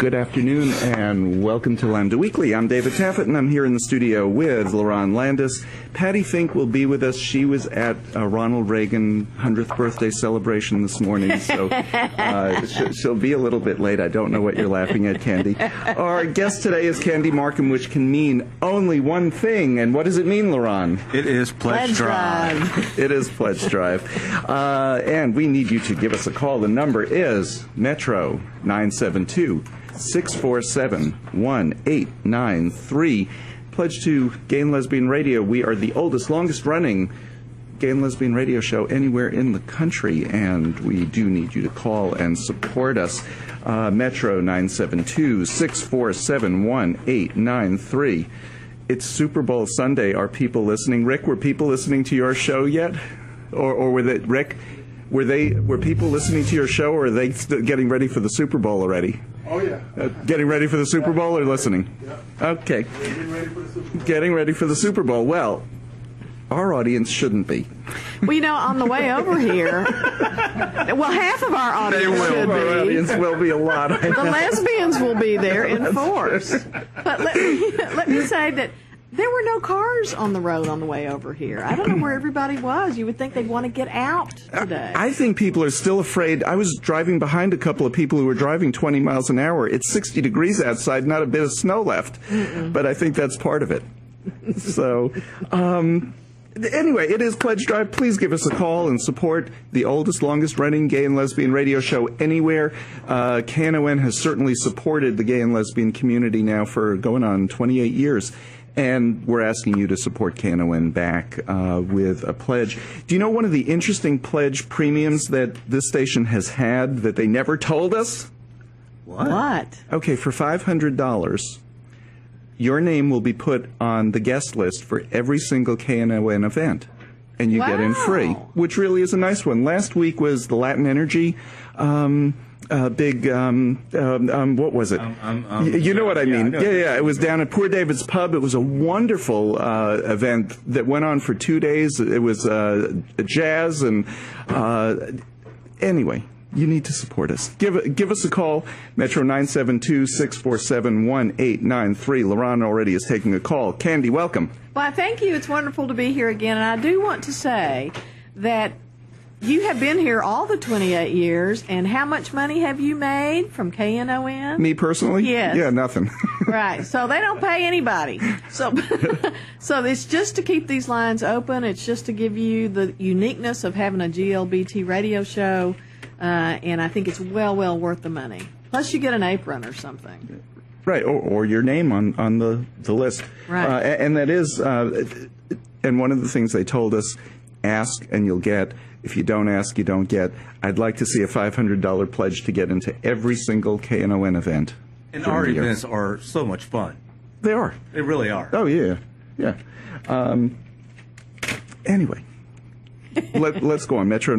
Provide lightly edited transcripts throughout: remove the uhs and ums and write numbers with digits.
Good afternoon and welcome to Lambda Weekly. I'm David Taffet and I'm here in the studio with LaRon Landis. Patty Fink will be with us. She was at Ronald Reagan 100th birthday celebration this morning, so she'll be a little bit late. I don't know what you're laughing at, Candy. Our guest today is Candy Markham, which can mean only one thing. And what does it mean, LaRon? It is Pledge Drive. It is Pledge Drive. And we need you to give us a call. The number is Metro 972-647-1893. Pledge to Gay and Lesbian Radio. We are the oldest, longest-running gay and lesbian radio show anywhere in the country, and we do need you to call and support us. Metro 972-647-1893. It's Super Bowl Sunday. Are people listening? Rick, were people listening to your show yet? Or were they, Rick, were people listening to your show, or are they getting ready for the Super Bowl already? Oh, yeah. Getting ready for the Super Bowl or listening? Yeah. Okay. Getting ready for the Super Bowl. Getting ready for the Super Bowl. Well, our audience shouldn't be. Well, you know, on the way over here, well, half of our audience should be. Our audience will be a lot. The lesbians will be there in force. But let me say that there were no cars on the road on the way over here. I don't know where everybody was. You would think they'd want to get out today. I think people are still afraid. I was driving behind a couple of people who were driving 20 miles an hour. It's 60 degrees outside, not a bit of snow left. But I think that's part of it. So, anyway, it is Pledge Drive. Please give us a call and support the oldest, longest-running gay and lesbian radio show anywhere. KNON has certainly supported the gay and lesbian community now for going on 28 years. And we're asking you to support KNON back with a pledge. Do you know one of the interesting pledge premiums that this station has had that they never told us? What? Okay, for $500, your name will be put on the guest list for every single KNON event. And you get in free, which really is a nice one. Last week was the Latin Energy what was it? You know what I mean. Yeah. It was down at Poor David's Pub. It was a wonderful event that went on for 2 days. It was jazz and anyway, you need to support us. Give us a call, Metro 972-647-1893. LaRon already is taking a call. Candy, welcome. Well, thank you. It's wonderful to be here again. And I do want to say that you have been here all the 28 years, and how much money have you made from KNON? Me personally? Yes. Yeah, nothing. Right. So they don't pay anybody. So it's just to keep these lines open. It's just to give you the uniqueness of having a GLBT radio show, and I think it's well worth the money. Plus you get an apron or something. Right, or your name on the list. Right. And that is, and one of the things they told us, ask and you'll get. If you don't ask, you don't get. I'd like to see a $500 pledge to get into every single KNON event. And our events are so much fun. They are. They really are. Oh, yeah. Yeah. Anyway, let's go on. Metro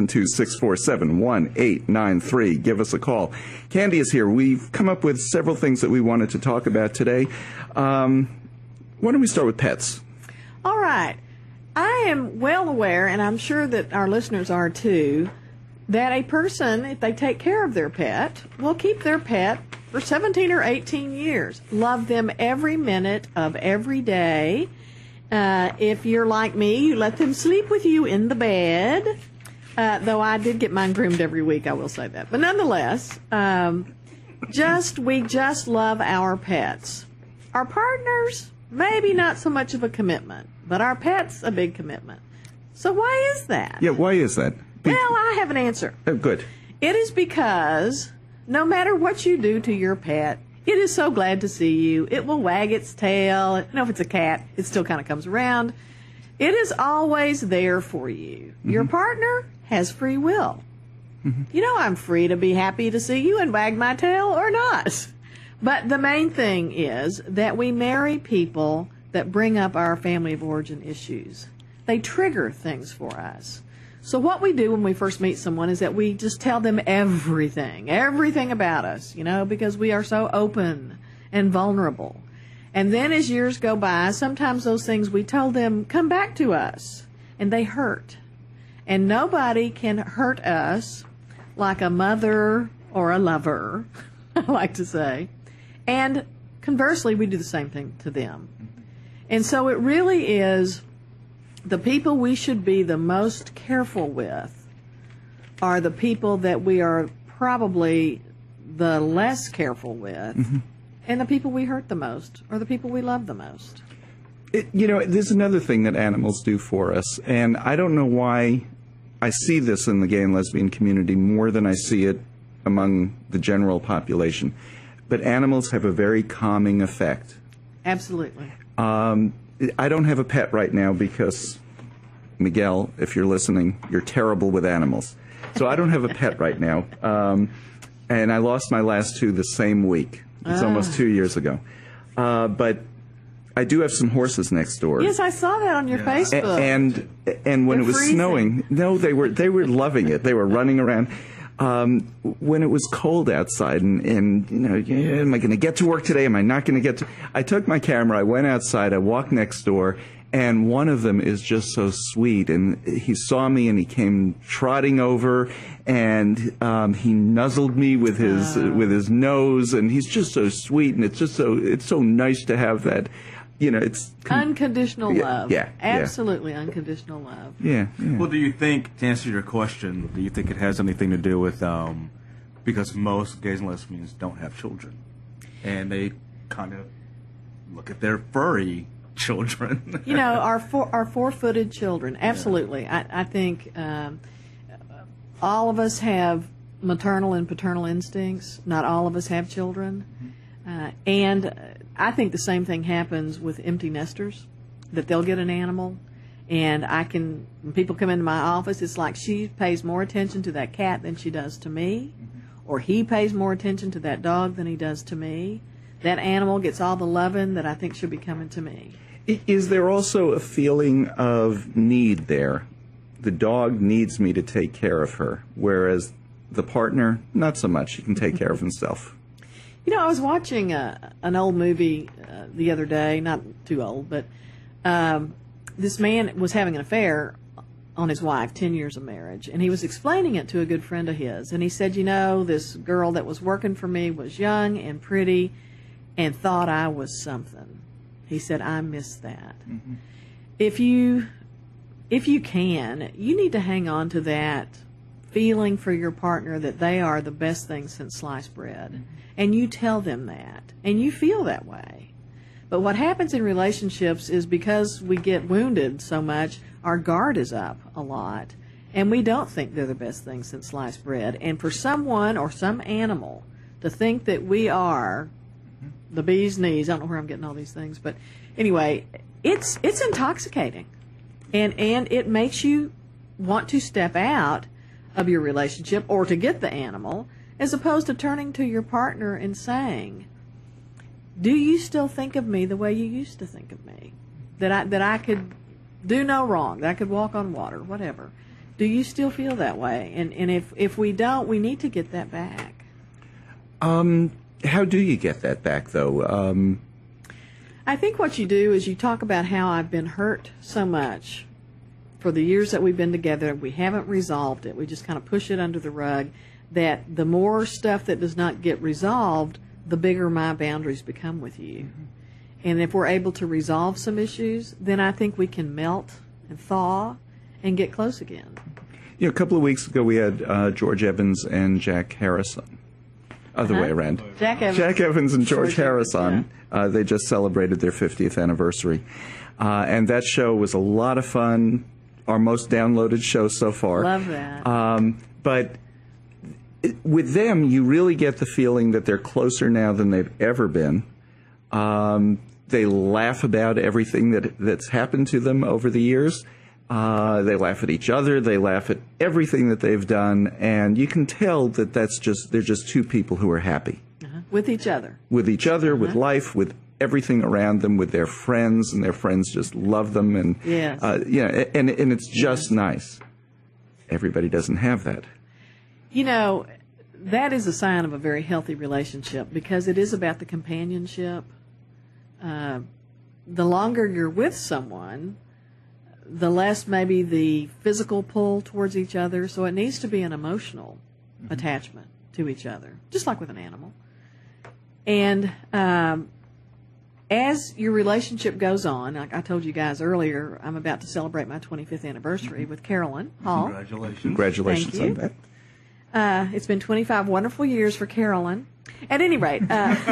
972-647-1893. Give us a call. Candy is here. We've come up with several things that we wanted to talk about today. Why don't we start with pets? All right. I am well aware, and I'm sure that our listeners are too, that a person, if they take care of their pet, will keep their pet for 17 or 18 years. Love them every minute of every day. If you're like me, you let them sleep with you in the bed. Though I did get mine groomed every week, I will say that. But nonetheless, we just love our pets. Our partners, maybe not so much of a commitment. But our pet's a big commitment. So why is that? Yeah, why is that? Well, I have an answer. Oh, good. It is because no matter what you do to your pet, it is so glad to see you. It will wag its tail. You know, if it's a cat, it still kind of comes around. It is always there for you. Mm-hmm. Your partner has free will. Mm-hmm. You know, I'm free to be happy to see you and wag my tail or not. But the main thing is that we marry people that bring up our family of origin issues. They trigger things for us. So what we do when we first meet someone is that we just tell them everything about us, you know, because we are so open and vulnerable. And then as years go by, sometimes those things we tell them come back to us, and they hurt. And nobody can hurt us like a mother or a lover. I like to say. And conversely, we do the same thing to them. And so it really is the people we should be the most careful with are the people that we are probably the less careful with, and the people we hurt the most are the people we love the most. There's another thing that animals do for us, and I don't know why I see this in the gay and lesbian community more than I see it among the general population. But animals have a very calming effect. Absolutely. I don't have a pet right now because, Miguel, if you're listening, you're terrible with animals. So I don't have a pet right now. And I lost my last two the same week. It's almost 2 years ago. But I do have some horses next door. Yes, I saw that on your Facebook. And when it was freezing. snowing, no, they were loving it. They were running around. When it was cold outside, and am I going to get to work today? Am I not going to get to? I took my camera, I went outside, I walked next door, and one of them is just so sweet. And he saw me, and he came trotting over, and he nuzzled me with his nose, and he's just so sweet, and it's so nice to have that. It's unconditional love. Yeah, absolutely unconditional love. Yeah. Well, do you think, to answer your question, do you think it has anything to do with because most gays and lesbians don't have children, and they kind of look at their furry children? Our four-footed children. Absolutely, I think all of us have maternal and paternal instincts. Not all of us have children, and I think the same thing happens with empty nesters, that they'll get an animal, and when people come into my office, it's like she pays more attention to that cat than she does to me, or he pays more attention to that dog than he does to me. That animal gets all the loving that I think should be coming to me. Is there also a feeling of need there? The dog needs me to take care of her, whereas the partner, not so much. He can take care of himself. I was watching an old movie the other day, not too old, but this man was having an affair on his wife, 10 years of marriage, and he was explaining it to a good friend of his. And he said, this girl that was working for me was young and pretty and thought I was something. He said, I miss that. Mm-hmm. If you can, you need to hang on to that feeling for your partner that they are the best thing since sliced bread. Mm-hmm. And you tell them that, and you feel that way. But what happens in relationships is because we get wounded so much, our guard is up a lot, and we don't think they're the best thing since sliced bread. And for someone or some animal to think that we are the bee's knees, I don't know where I'm getting all these things, but anyway, it's intoxicating. And it makes you want to step out of your relationship or to get the animal, as opposed to turning to your partner and saying, do you still think of me the way you used to think of me? That I could do no wrong, that I could walk on water, whatever. Do you still feel that way? And if we don't, we need to get that back. How do you get that back, though? I think what you do is you talk about how I've been hurt so much for the years that we've been together. We haven't resolved it. We just kind of push it under the rug. That the more stuff that does not get resolved, the bigger my boundaries become with you. Mm-hmm. And if we're able to resolve some issues, then I think we can melt and thaw and get close again. A couple of weeks ago we had George Evans and Jack Harris on. Other way around. Jack Evans and George Harris on. Yeah. They just celebrated their 50th anniversary. And that show was a lot of fun. Our most downloaded show so far. Love that. But with them, you really get the feeling that they're closer now than they've ever been. They laugh about everything that's happened to them over the years. They laugh at each other. They laugh at everything that they've done, and you can tell that they're just two people who are happy with each other, with life, with everything around them, with their friends, and their friends just love them, and and it's just nice. Everybody doesn't have that. That is a sign of a very healthy relationship because it is about the companionship. The longer you're with someone, the less maybe the physical pull towards each other. So it needs to be an emotional attachment to each other, just like with an animal. And as your relationship goes on, like I told you guys earlier, I'm about to celebrate my 25th anniversary with Carolyn Hall. Congratulations Thank on you. that. It's been 25 wonderful years for Carolyn. At any rate,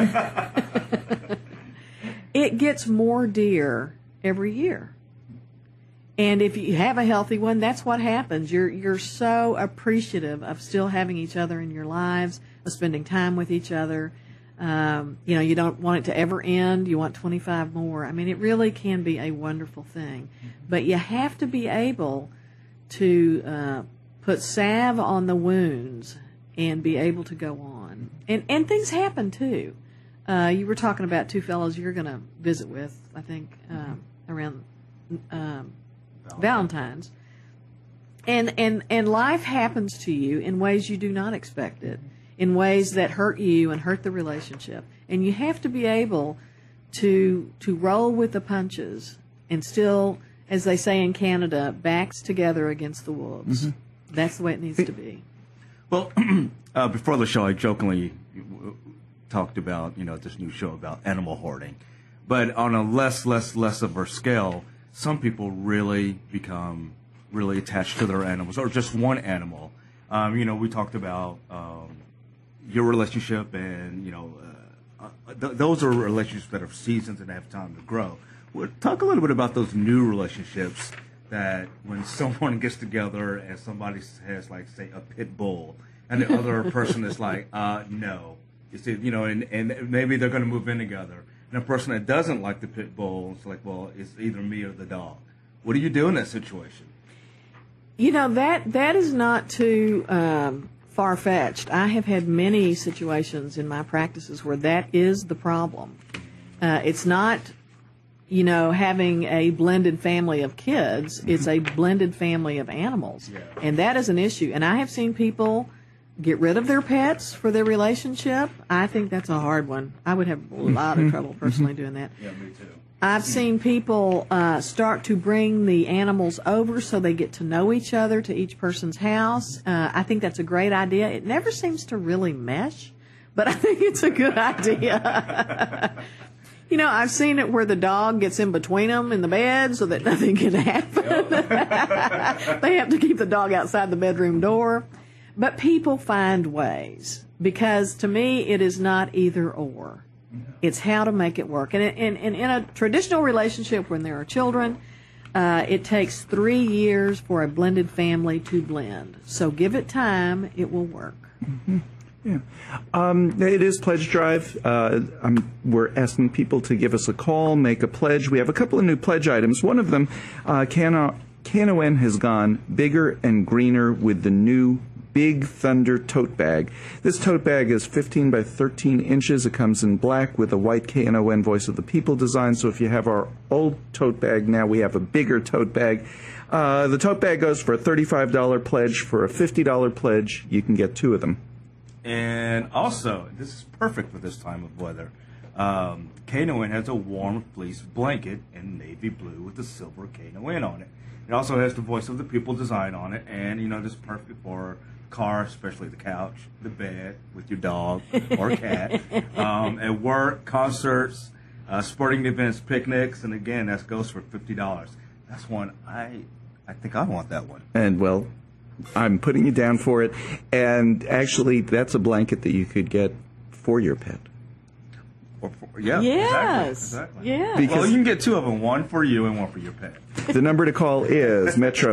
it gets more dear every year. And if you have a healthy one, that's what happens. You're so appreciative of still having each other in your lives, of spending time with each other. You don't want it to ever end. You want 25 more. I mean, it really can be a wonderful thing. But you have to be able to put salve on the wounds and be able to go on. And things happen, too. You were talking about two fellows you're going to visit with, I think, around Valentine's. And life happens to you in ways you do not expect it, in ways that hurt you and hurt the relationship. And you have to be able to roll with the punches and still, as they say in Canada, backs together against the wolves. Mm-hmm. That's the way it needs to be. Well, before the show, I jokingly talked about, this new show about animal hoarding. But on a less of a scale, some people really become really attached to their animals, or just one animal. We talked about your relationship, and those are relationships that are seasoned and have time to grow. Well, talk a little bit about those new relationships that when someone gets together and somebody has, like, say, a pit bull, and the other person is like, no. You see, and maybe they're going to move in together. And a person that doesn't like the pit bull is like, well, it's either me or the dog. What do you do in that situation? That is not too far-fetched. I have had many situations in my practices where that is the problem. It's not, having a blended family of kids. It's a blended family of animals. Yeah. And that is an issue. And I have seen people get rid of their pets for their relationship. I think that's a hard one. I would have a lot of trouble personally doing that. Yeah, me too. I've seen people start to bring the animals over so they get to know each other to each person's house. I think that's a great idea. It never seems to really mesh, but I think it's a good idea. I've seen it where the dog gets in between them in the bed so that nothing can happen. They have to keep the dog outside the bedroom door. But people find ways, because to me it is not either or. It's how to make it work. And in a traditional relationship when there are children, it takes 3 years for a blended family to blend. So give it time, it will work. Mm-hmm. Yeah. It is Pledge Drive. We're asking people to give us a call, make a pledge. We have a couple of new pledge items. One of them, KNON has gone bigger and greener with the new Big Thunder tote bag. This tote bag is 15 by 13 inches. It comes in black with a white KNON Voice of the People design. So if you have our old tote bag, now we have a bigger tote bag. The tote bag goes for a $35 pledge. For a $50 pledge, you can get 2 of them. And also, this is perfect for this time of weather. KNON has a warm fleece blanket in navy blue with the silver KNON on it. It also has the Voice of the People design on it, and this is perfect for car, especially the couch, the bed with your dog or cat, at work, concerts, sporting events, picnics, and again, that goes for $50. That's one I think I want that one. And well, I'm putting you down for it. And actually, that's a blanket that you could get for your pet. Yeah, yes. Exactly. Yeah. Well, you can get 2 of them, one for you and one for your pet. The number to call is Metro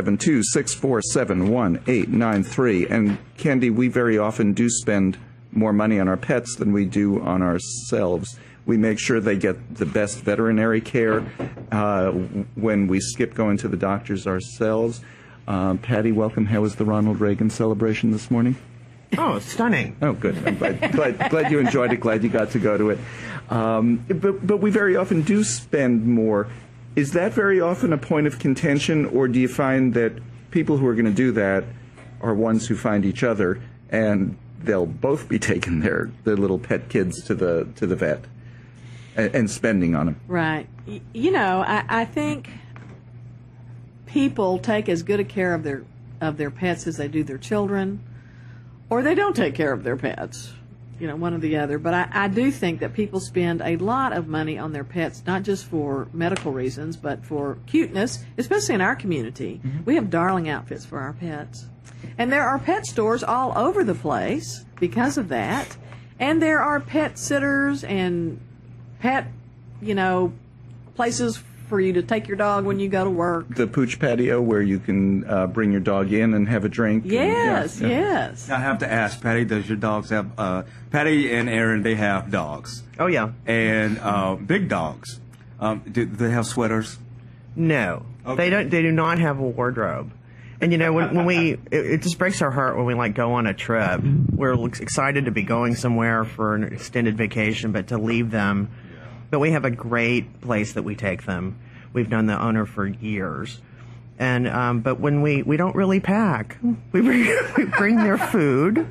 972-647-1893. And Candy, we very often do spend more money on our pets than we do on ourselves. We make sure they get the best veterinary care when we skip going to the doctors ourselves. Patty, welcome. How was the Ronald Reagan celebration this morning? Oh, it's stunning. Oh, good. I'm glad you enjoyed it. Glad you got to go to it. But we very often do spend more. Is that very often a point of contention, or do you find that people who are going to do that are ones who find each other and they'll both be taking their little pet kids to the vet and spending on them? Right. I think people take as good a care of their pets as they do their children. Or they don't take care of their pets. one or the other. But I do think that people spend a lot of money on their pets, not just for medical reasons, but for cuteness, especially in our community. Mm-hmm. We have darling outfits for our pets. And there are pet stores all over the place because of that. And there are pet sitters and pet, places for you to take your dog when you go to work. The Pooch Patio, where you can bring your dog in and have a drink. Yes, yes. I have to ask, Patty, does your dogs have... Patty and Aaron, they have dogs. Oh, yeah. And big dogs. Do they have sweaters? No. Okay. They do not have a wardrobe. And, when it just breaks our heart when we, go on a trip. We're excited to be going somewhere for an extended vacation, but to leave them. Yeah. But we have a great place that we take them. We've known the owner for years. And, but when we don't really pack, we bring their food,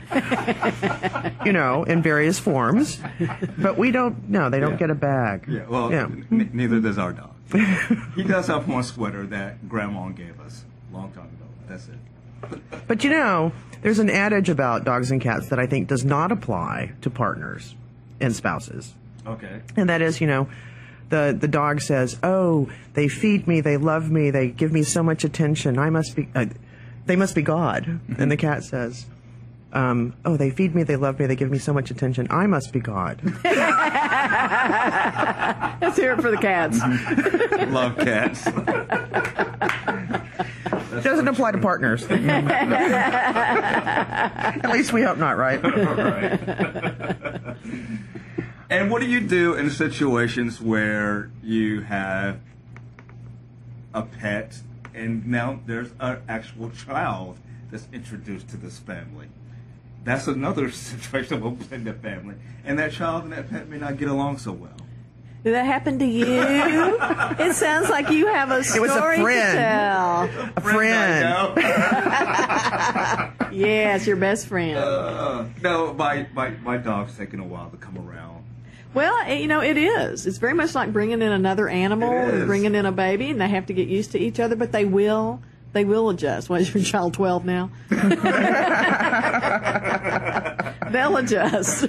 in various forms. But they don't get a bag. Yeah, well, neither does our dog. He does have one sweater that Grandma gave us a long time ago. That's it. But there's an adage about dogs and cats that I think does not apply to partners and spouses. Okay. And that is, the dog says, "Oh, they feed me, they love me, they give me so much attention. They must be God." Mm-hmm. And the cat says, "Oh, they feed me, they love me, they give me so much attention. I must be God." Let's hear it for the cats. Love cats. It doesn't apply to partners. At least we hope not, right? Right. And what do you do in situations where you have a pet and now there's an actual child that's introduced to this family? That's another situation of a blended family. And that child and that pet may not get along so well. Did that happen to you? It sounds like you have a story to tell. A friend. Yes, your best friend. No, my dog's taking a while to come around. Well, it is. It's very much like bringing in another animal and bringing in a baby, and they have to get used to each other, but they will adjust. What, is your child 12 now? They'll adjust.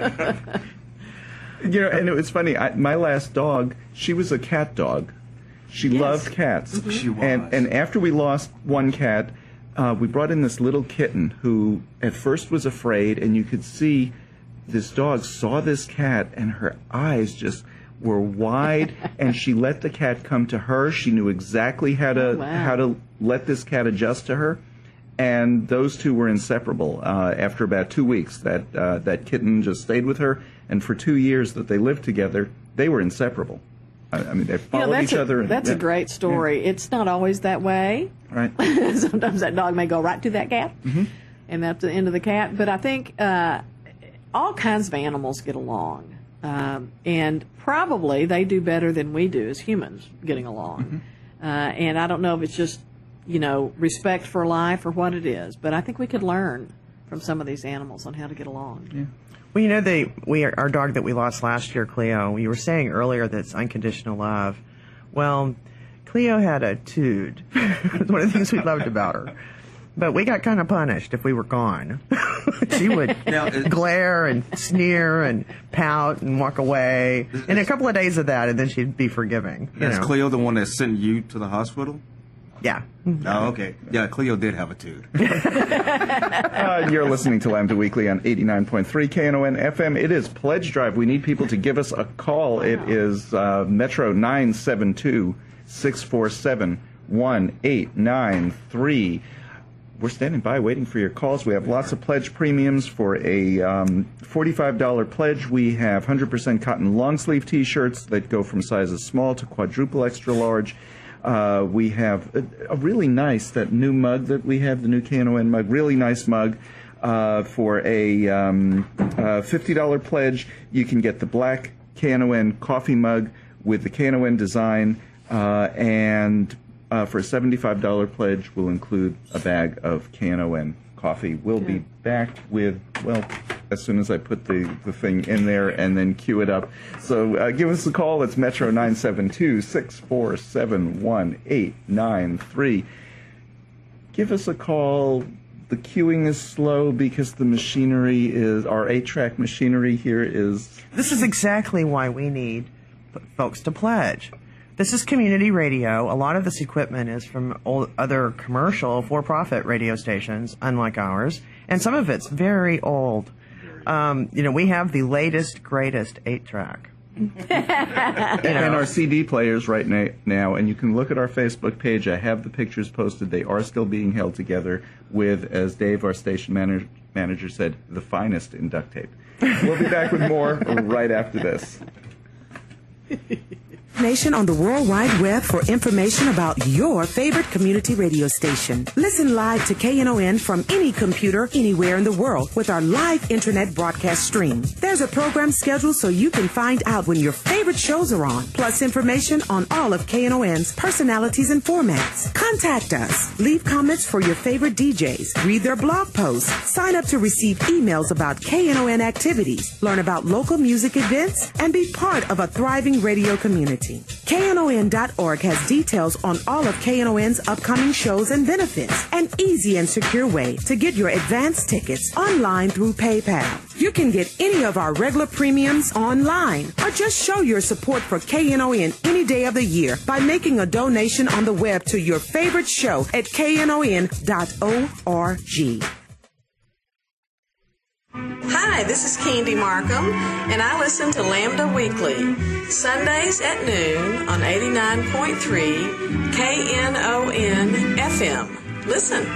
And it was funny. My last dog, she was a cat dog. She loved cats. Mm-hmm. She was. And after we lost one cat, we brought in this little kitten who at first was afraid, and you could see this dog saw this cat, and her eyes just were wide, and she let the cat come to her. She knew exactly how to let this cat adjust to her. And those two were inseparable. After about 2 weeks, that kitten just stayed with her, and for 2 years that they lived together, they were inseparable. I mean, they followed each other. That's a great story. Yeah. It's not always that way. Right. Sometimes that dog may go right to that cat, and that's the end of the cat. But I think all kinds of animals get along, and probably they do better than we do as humans getting along. And I don't know if it's just respect for life or what it is, but I think we could learn from some of these animals on how to get along. Yeah. Well, our dog that we lost last year, Cleo, you were saying earlier that it's unconditional love. Well, Cleo had a tood. It's one of the things we loved about her. But we got kind of punished if we were gone. She would glare and sneer and pout and walk away. And a couple of days of that, and then she'd be forgiving. Is Cleo the one that sent you to the hospital? Yeah. Oh, okay. Yeah, Cleo did have a tood. You're listening to Lambda Weekly on 89.3 KNON FM. It is Pledge Drive. We need people to give us a call. Wow. It is Metro 972-647-1893. We're standing by waiting for your calls. We have lots of pledge premiums for a $45 pledge. We have 100% cotton long sleeve T-shirts that go from sizes small to quadruple extra large. We have a really nice, that new mug that we have, the new KNON mug, really nice mug. For a $50 pledge, you can get the black KNON coffee mug with the KNON design, and for a $75 pledge, we'll include a bag of KNON coffee. We'll be back with, as soon as I put the thing in there and then cue it up. So give us a call. It's Metro 972-647-1893. Give us a call. the queuing is slow because the machinery is, our 8-track machinery here is... This is exactly why we need folks to pledge. This is community radio. A lot of this equipment is from other commercial, for-profit radio stations, unlike ours, and some of it's very old. We have the latest, greatest 8-track. And our CD players right now, and you can look at our Facebook page. I have the pictures posted. They are still being held together with, as Dave, our station manager, said, the finest in duct tape. We'll be back with more right after this. Nation on the World Wide Web for information about your favorite community radio station. Listen live to KNON from any computer anywhere in the world with our live internet broadcast stream. There's a program schedule so you can find out when your favorite shows are on, plus information on all of KNON's personalities and formats. Contact us. Leave comments for your favorite DJs. Read their blog posts. Sign up to receive emails about KNON activities. Learn about local music events and be part of a thriving radio community. KNON.org has details on all of KNON's upcoming shows and benefits. An easy and secure way to get your advance tickets online through PayPal. You can get any of our regular premiums online or just show your support for KNON any day of the year by making a donation on the web to your favorite show at KNON.org. Hi, this is Candy Markham, and I listen to Lambda Weekly, Sundays at noon on 89.3 KNON FM. Listen.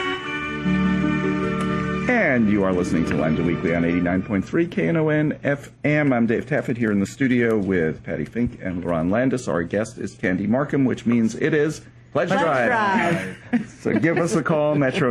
And you are listening to Lambda Weekly on 89.3 KNON FM. I'm Dave Taffet here in the studio with Patty Fink and Ron Landis. Our guest is Candy Markham, which means it is Pledge Drive. So give us a call, Metro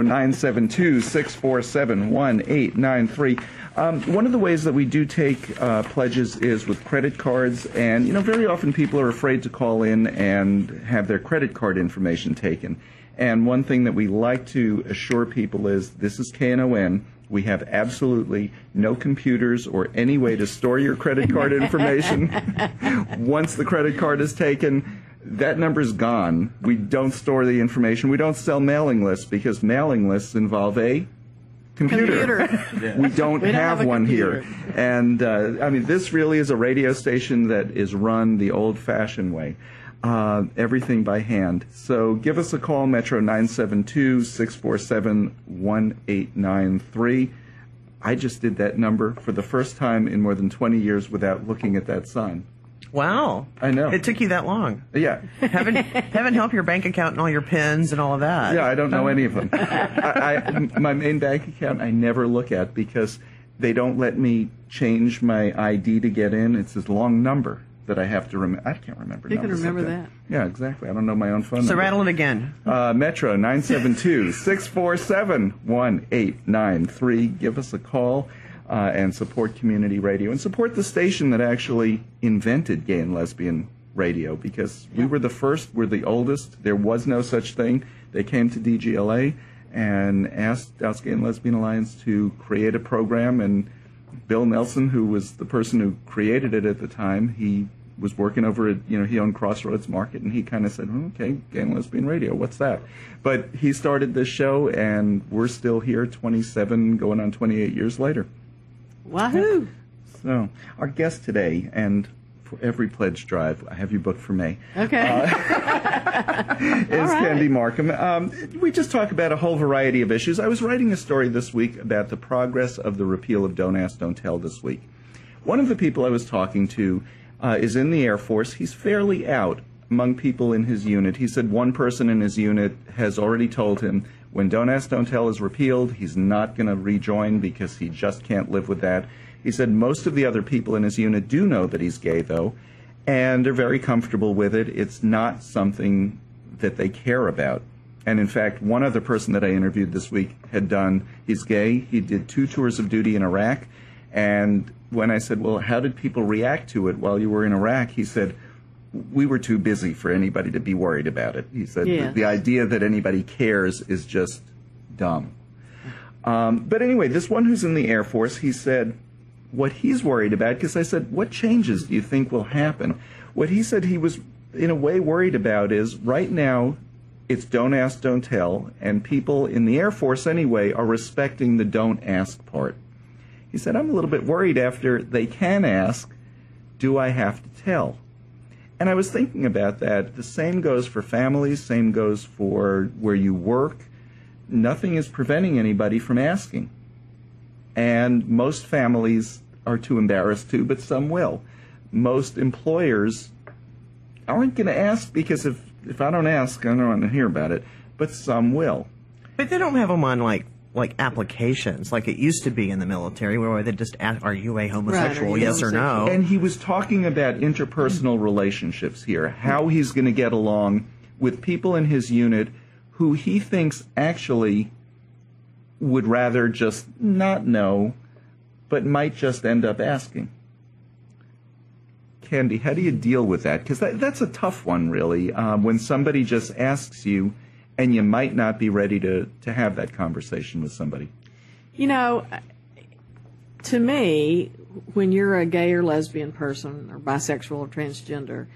972-647-1893. One of the ways that we do take pledges is with credit cards, and very often people are afraid to call in and have their credit card information taken. And one thing that we like to assure people is this is KNON. We have absolutely no computers or any way to store your credit card information. Once the credit card is taken, that number's gone. We don't store the information. We don't sell mailing lists because mailing lists involve a computer. We don't have one here. And, this really is a radio station that is run the old-fashioned way. Everything by hand. So give us a call, Metro 972-647-1893. I just did that number for the first time in more than 20 years without looking at that sign. Wow. I know. It took you that long. Yeah. Heaven help your bank account and all your PINs and all of that. Yeah, I don't know any of them. My main bank account I never look at because they don't let me change my ID to get in. It's this long number that I have to remember. I can't remember. You can remember that. Yeah, exactly. I don't know my own phone number. So rattle it again. Metro 972-647-1893. Give us a call. And support community radio and support the station that actually invented gay and lesbian radio because we were the first, we're the oldest. There was no such thing. They came to DGLA and asked Dallas Gay and Lesbian Alliance to create a program, and Bill Nelson, who was the person who created it at the time, he was working over at, he owned Crossroads Market, and he kind of said, okay, gay and lesbian radio, what's that? But he started this show, and we're still here 27, going on 28 years later. Wahoo! So, our guest today, and for every pledge drive, I have you booked for May. Okay. Is Candy Markham. We just talk about a whole variety of issues. I was writing a story this week about the progress of the repeal of Don't Ask, Don't Tell this week. One of the people I was talking to is in the Air Force. He's fairly out among people in his unit. He said one person in his unit has already told him when Don't Ask, Don't Tell is repealed, he's not going to rejoin because he just can't live with that. He said most of the other people in his unit do know that he's gay, though, and they're very comfortable with it. It's not something that they care about. And in fact, one other person that I interviewed this week he's gay, he did 2 tours of duty in Iraq, and when I said, well, how did people react to it while you were in Iraq, he said, we were too busy for anybody to be worried about it. He said the idea that anybody cares is just dumb. But anyway, this one who's in the Air Force, he said what he's worried about, because I said, what changes do you think will happen? What he said he was in a way worried about is right now It's don't ask, don't tell, and people in the Air Force anyway are respecting the don't ask part. He said, I'm a little bit worried after they can ask, do I have to tell? And I was thinking about that. The same goes for families, same goes for where you work. Nothing is preventing anybody from asking. And most families are too embarrassed to, but some will. Most employers aren't going to ask because if I don't ask, I don't want to hear about it, but some will. But they don't have them on like applications like it used to be in the military where they just ask, are you a homosexual, Right, yes or no? And he was talking about interpersonal relationships here, how he's going to get along with people in his unit who he thinks actually would rather just not know, but might just end up asking. Candy, how do you deal with that? Because that's a tough one, really, when somebody just asks you and you might not be ready to have that conversation with somebody. You know, to me, when you're a gay or lesbian person or bisexual or transgender,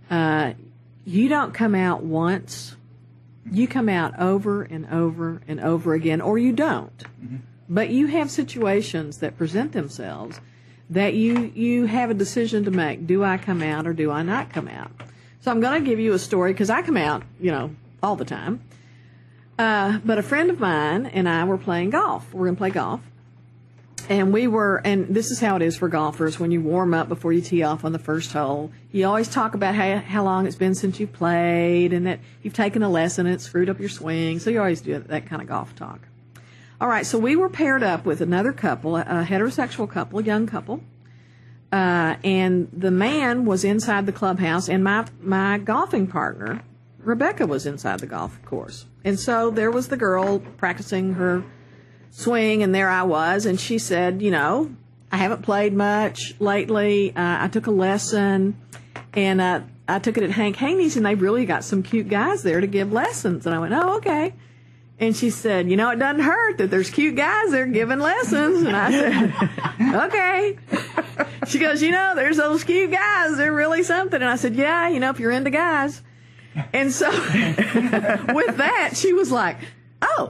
you don't come out once. You come out over and over and over again, or you don't. Mm-hmm. But you have situations that present themselves that you have a decision to make. Do I come out or do I not come out? So I'm going to give you a story because I come out, all the time. But a friend of mine and I were playing golf. We're going to play golf. And and this is how it is for golfers when you warm up before you tee off on the first hole. You always talk about how long it's been since you played and that you've taken a lesson and it screwed up your swing. So you always do that kind of golf talk. All right, so we were paired up with another couple, a heterosexual couple, a young couple. And the man was inside the clubhouse and my golfing partner, Rebecca, was inside the golf course. And so there was the girl practicing her swing, and there I was, and she said, I haven't played much lately. I took a lesson, and I took it at Hank Haney's, and they really got some cute guys there to give lessons. And I went, oh, okay. And she said, it doesn't hurt that there's cute guys there giving lessons. And I said, okay. She goes, there's those cute guys. They're really something. And I said, yeah, if you're into guys. And so with that, she was like, oh.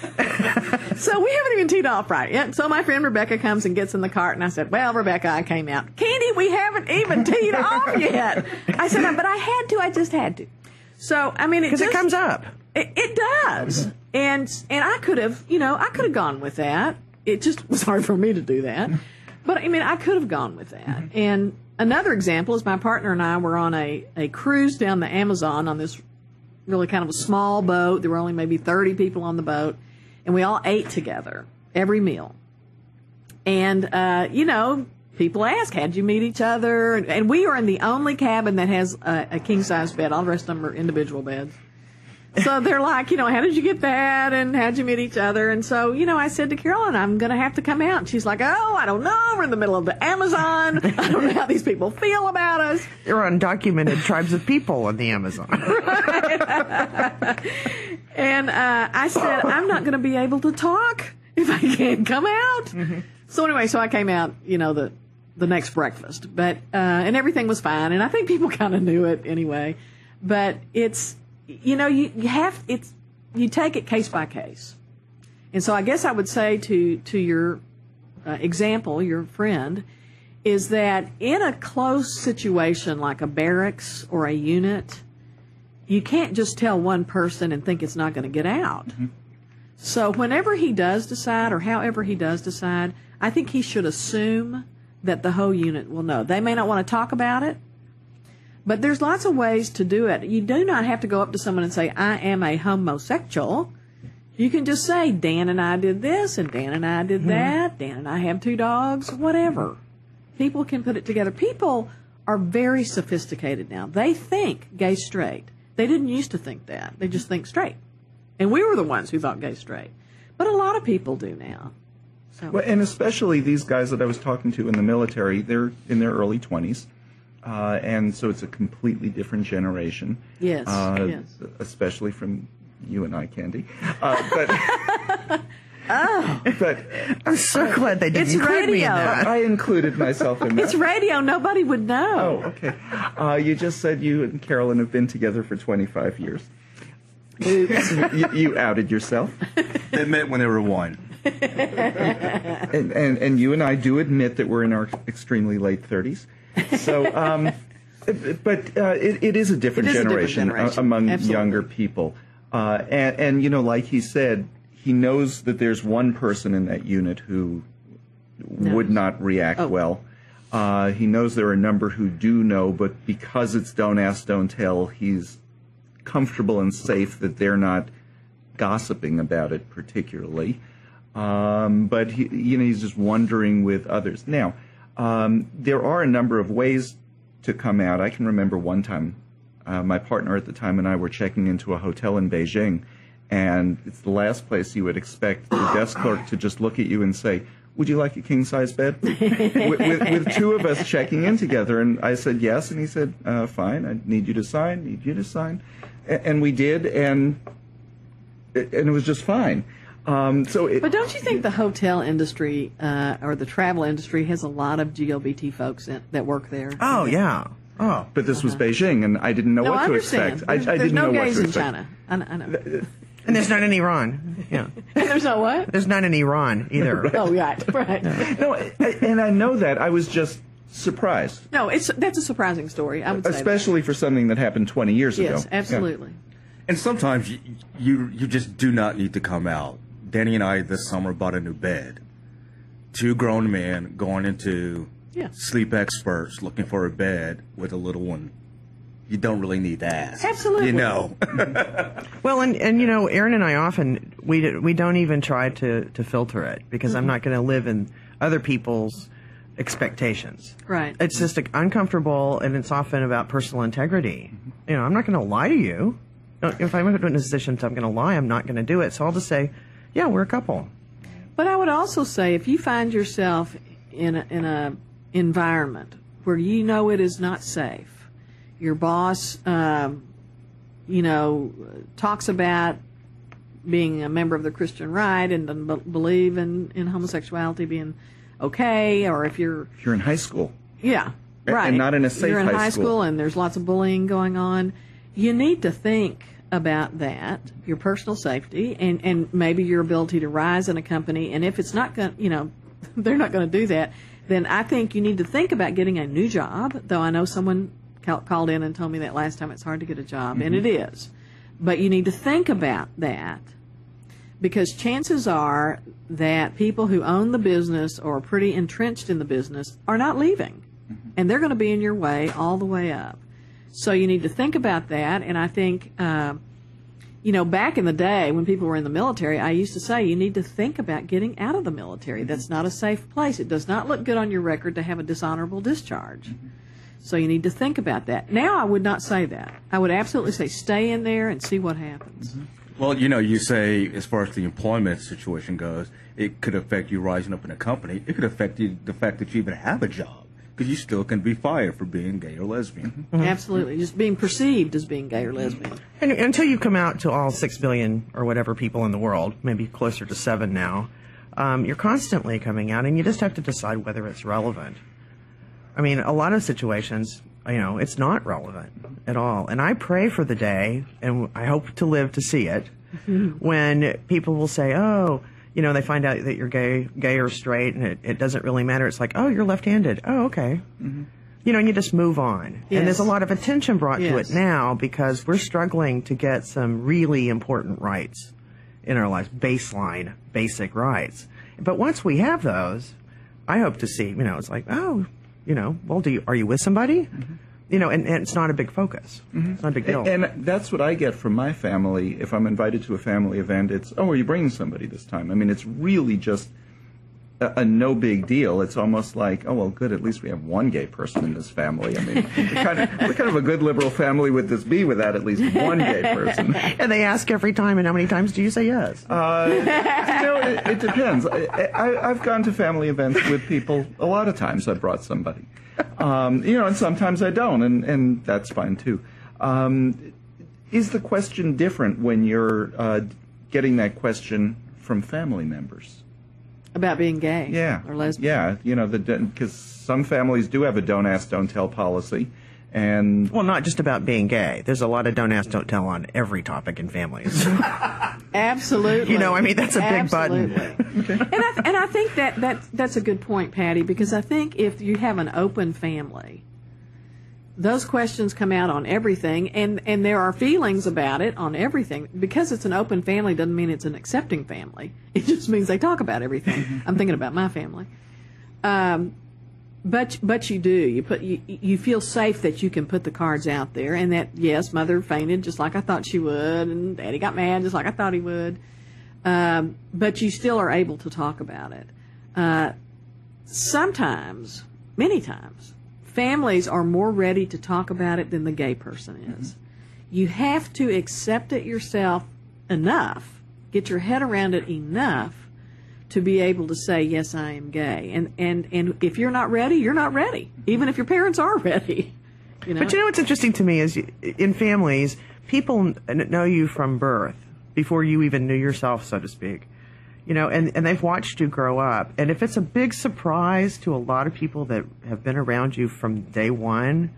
So we haven't even teed off right yet. So my friend Rebecca comes and gets in the cart, and I said, well, Rebecca, I came out. Candy, we haven't even teed off yet. I said, but I had to. I just had to. So, because it comes up. It does. And I could have, I could have gone with that. It just was hard for me to do that. But, I could have gone with that. And another example is my partner and I were on a cruise down the Amazon on this really kind of a small boat. There were only maybe 30 people on the boat. And we all ate together every meal. And, people ask, how'd you meet each other? And we are in the only cabin that has a king-size bed. All the rest of them are individual beds. So they're like, how did you get that? And how'd you meet each other? And so, I said to Carolyn, I'm going to have to come out. And she's like, oh, I don't know. We're in the middle of the Amazon. I don't know how these people feel about us. There are undocumented tribes of people in the Amazon. Right. And I said, I'm not going to be able to talk if I can't come out. Mm-hmm. So anyway, I came out, the next breakfast. But and everything was fine. And I think people kind of knew it anyway. But it's... you take it case by case. And so I guess I would say to your example, your friend, is that in a close situation like a barracks or a unit, you can't just tell one person and think it's not going to get out. Mm-hmm. So whenever he does decide or however he does decide, I think he should assume that the whole unit will know. They may not want to talk about it, but there's lots of ways to do it. You do not have to go up to someone and say, I am a homosexual. You can just say, Dan and I did this, and Dan and I did that. Dan and I have 2 dogs, whatever. People can put it together. People are very sophisticated now. They think gay straight. They didn't used to think that. They just think straight. And we were the ones who thought gay straight. But a lot of people do now. So. Well, and especially these guys that I was talking to in the military, they're in their early 20s. And so it's a completely different generation. Yes, yes. Especially from you and I, Candy. But I'm so glad they didn't include me in that. I included myself in that. It's radio. Nobody would know. Oh, okay. You just said you and Carolyn have been together for 25 years. You outed yourself. They met when they were 1. And you and I do admit that we're in our extremely late 30s. So, but it is a different generation among Absolutely. younger people. And like he said, he knows that there's one person in that unit who would not react well. He knows there are a number who do know, but because it's don't ask, don't tell, he's comfortable and safe that they're not gossiping about it particularly. But he's just wondering with others. Now, there are a number of ways to come out. I can remember one time, my partner at the time and I were checking into a hotel in Beijing, and it's the last place you would expect the desk clerk to just look at you and say, "Would you like a king-size bed?" with two of us checking in together. And I said yes, and he said, "Fine, I need you to sign. And we did, and it was just fine. But don't you think the hotel industry or the travel industry has a lot of GLBT folks that work there? Oh, yeah. Oh. But this was Beijing, and I didn't know what to expect. I didn't know what to expect. There's no gays in China. I know. And there's none in Iran. Yeah. There's no what? There's none in Iran either. Right. Oh, right. No, and I know that. I was just surprised. No, that's a surprising story, I would say. Especially for something that happened 20 years ago. Yes, absolutely. Yeah. And sometimes you just do not need to come out. Danny and I this summer bought a new bed. 2 grown men going into sleep experts looking for a bed with a little one. You don't really need to ask. Absolutely. Well, and Aaron and I often, we don't even try to filter it because I'm not going to live in other people's expectations. Right. It's just uncomfortable, and it's often about personal integrity. I'm not going to lie to you. If I'm in a position I'm going to lie, I'm not going to do it. So I'll just say, yeah, we're a couple. But I would also say if you find yourself in a environment where you know it is not safe, your boss, talks about being a member of the Christian right and doesn't believe in homosexuality being okay, or if you're in high school. Yeah, right. And not in a safe You're in high school. school and there's lots of bullying going on. You need to think about that, your personal safety, and maybe your ability to rise in a company. And if it's not going to, they're not going to do that, then I think you need to think about getting a new job, though I know someone called in and told me that last time it's hard to get a job, and it is. But you need to think about that because chances are that people who own the business or are pretty entrenched in the business are not leaving, and they're going to be in your way all the way up. So you need to think about that, and I think, back in the day when people were in the military, I used to say you need to think about getting out of the military. That's not a safe place. It does not look good on your record to have a dishonorable discharge. So you need to think about that. Now I would not say that. I would absolutely say stay in there and see what happens. Well, you say as far as the employment situation goes, it could affect you rising up in a company. It could affect you, the fact that you even have a job, because you still can be fired for being gay or lesbian. Absolutely. Just being perceived as being gay or lesbian. And until you come out to all 6 billion or whatever people in the world, maybe closer to 7 now, you're constantly coming out, and you just have to decide whether it's relevant. I mean, a lot of situations, it's not relevant at all. And I pray for the day, and I hope to live to see it, when people will say, oh, they find out that you're gay or straight, and it doesn't really matter. It's like, oh, you're left-handed. Oh, okay. And you just move on. Yes. And there's a lot of attention brought to it Yes. now because we're struggling to get some really important rights in our lives, baseline, basic rights. But once we have those, I hope to see, it's like, oh, well, are you with somebody? And it's not a big focus. It's not a big deal. And that's what I get from my family. If I'm invited to a family event, it's, oh, are you bringing somebody this time? I mean, it's really just a no big deal. It's almost like, oh, well, good, at least we have one gay person in this family. I mean, we're kind of a good liberal family would this be without at least one gay person. And they ask every time, and how many times do you say yes? It depends. I've gone to family events with people. A lot of times I've brought somebody. And sometimes I don't, and that's fine too. Is the question different when you're getting that question from family members? About being gay or lesbian. Yeah, because some families do have a don't ask, don't tell policy, And Well, not just about being gay. There's a lot of don't ask, don't tell on every topic in families. Absolutely. You know, I mean, that's a big button. And I think that's a good point, Patty, because I think if you have an open family, those questions come out on everything, and there are feelings about it on everything. Because it's an open family doesn't mean it's an accepting family. It just means they talk about everything. I'm thinking about my family. But you do. You feel safe that you can put the cards out there, and that, yes, Mother fainted just like I thought she would, and Daddy got mad just like I thought he would. But you still are able to talk about it. Sometimes, many times, families are more ready to talk about it than the gay person is. You have to accept it yourself enough, get your head around it enough to be able to say, yes, I am gay. And if you're not ready, you're not ready, even if your parents are ready. You know? But you know what's interesting to me is in families, people know you from birth before you even knew yourself, so to speak. You know, and they've watched you grow up. And if it's a big surprise to a lot of people that have been around you from day one,